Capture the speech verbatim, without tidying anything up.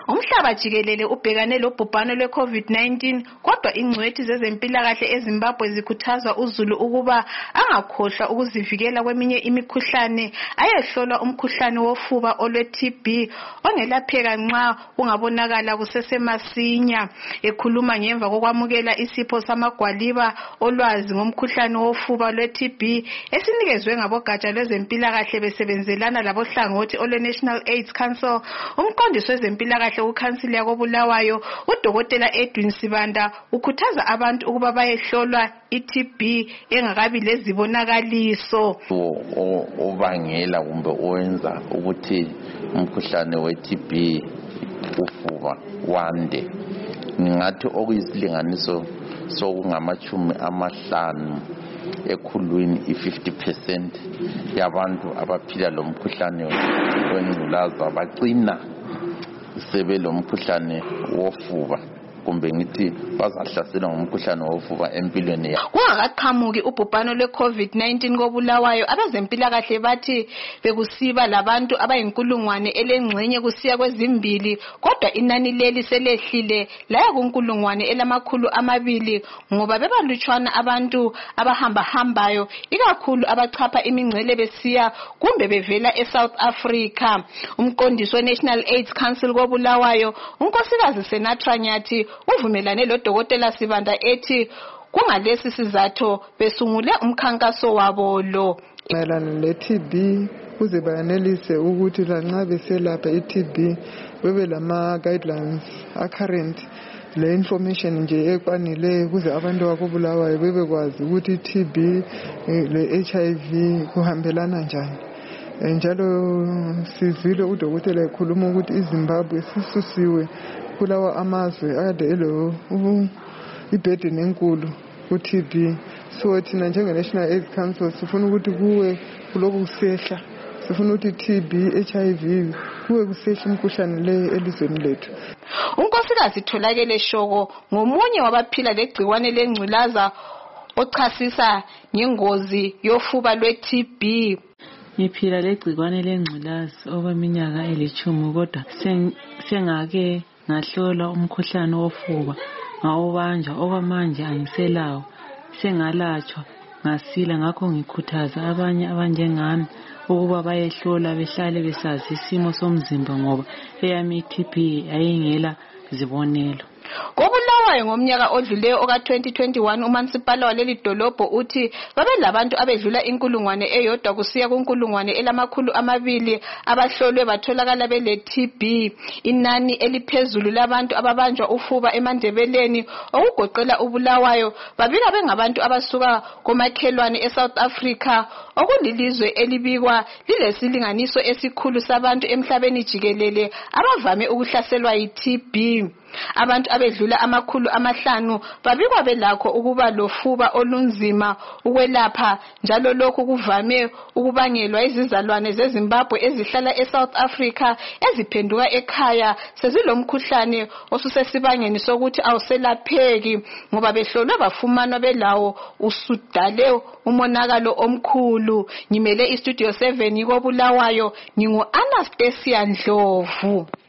Umhlaba jikelele ubhekane lobhubhane lwe-COVID nineteen kodwa ingcwethi zezempilakahle eZimbabwe zikhuthaza uZulu ukuba angakhohlwa ukuzivikela kweminye imikhuhlane ayehlola umkhuhlane wofuba olwe-T B ongelapheka nxa ungabonakala kusesemasinya. Ekhuluma ngemva kokwamukela isipho samagwaliba olwazi ngomkhuhlane wofuba lwe-T B esinikezwe ngabogatsha lwezempilakahle besebenzelana labohlangothi olwe-National AIDS Council, umqondisi wezempilakahle ukhansili yakoBulawayo uDokotela Edwin Sibanda ukhuthaza abantu ukuba bayehlolwa i-T B engakabi lezibonakaliso. Obangela kumbe owenza ukuthi umkhuhlane we-T B ufuba wande ngingathi okuyisilinganiso sokungamachumi amahlanu ekhulwini i-fifty percent yabantu abaphila lo mkhuhlane wengculaza bagcina sebelo mkhuhlane wofuba kumbe ngithi bazahlaselwa ngumkhuhlane wofuba empilweni yabo. Kungakaqhamuki ubhubhane lwe-COVID nineteen koBulawayo, abezempilakahle bathi bekusiba labantu abayinkulungwane elengxenye kusiya kwezimbili, kodwa inani leli selehlile laya kunkulungwane elamakhulu amabili ngoba bebalutshwana abantu abahamba hambayo, ikakhulu abachapha imingcele besiya kumbe bevela eSouth Africa. Umqondisi we-National AIDS Council koBulawayo, unkosikazi Senatra Nyathi, uvumelane loDokotela Sibanda ethi kungalesi sizatho besungule umkhankaso wabo lo. Mayelana le-T B kuze bayanelise ukuthi lanxa beselapha i-T B bebe lama guidelines accurrent, le information nje ekwanileyo ukuze abantu bakoBulawayo bebekwazi ukuthi i-T B le-H I V kuhambelana njani. Njalo sizile uDokotela ekhuluma ukuthi iZimbabwe sisusiwe kulawa amazwe ade elo ibhedeni enkulu ku-T B. So thina njenge-National AIDS Council sifuna ukuthi kuwe kuloku kusehla, sifuna ukuthi T B, H I V kuwe kusehla umkhuhlane le elizweni lethu. Unkosikazi Tholakele Shoko ngomunye wabaphila legciwane lengculaza ochasisa ngengozi yofuba lwe-T B. Ngiphila legciwane lengculazi okweminyaka elitshumi kodwa sengake ngahlola umkhuhlane wofuba ngawubanjwa, okwamanje angiselawo, sengalatshwa ngasila. Ngakho ngikhuthaza abanye abanjengami ukuba bayehlola behlale besazi isimo somzimba ngoba eyami i-T B ayingela zibonelo. KoBulawayo ngomnyaka odluleyo oka twenty twenty-one uMansipala waleli dolobho uthi babelabantu abedlula inkulungwane eyodwa kusiya kunkulungwane elamakhulu amabili abahlolwe batholakala bele-T B. Inani eliphezulu labantu ababanjwa ufuba eMandebeleni okugoqela uBulawayo babika bengabantu abasuka komakhelwane eSouth Africa, okulilizwe elibikwa lilesilinganiso esikhulu sabantu emhlabeni jikelele abavame ukuhlaselwa yi-T B. Abantu abedlula amakhulu amahlanu babikwa belakho ukuba lofuba olunzima ukwelapha, njalo lokhu kuvame ukubangelwa izizalwane zeZimbabwe ezihlala eSouth Africa eziphenduka ekhaya sezilomkhuhlane osusesibangeni sokuthi awuselapheki ngoba behlolwe bafumanwa belawo usudale umonakalo omkhulu. Ngimele iStudio seven koBulawayo, ngingu Anastasia Ndlovu.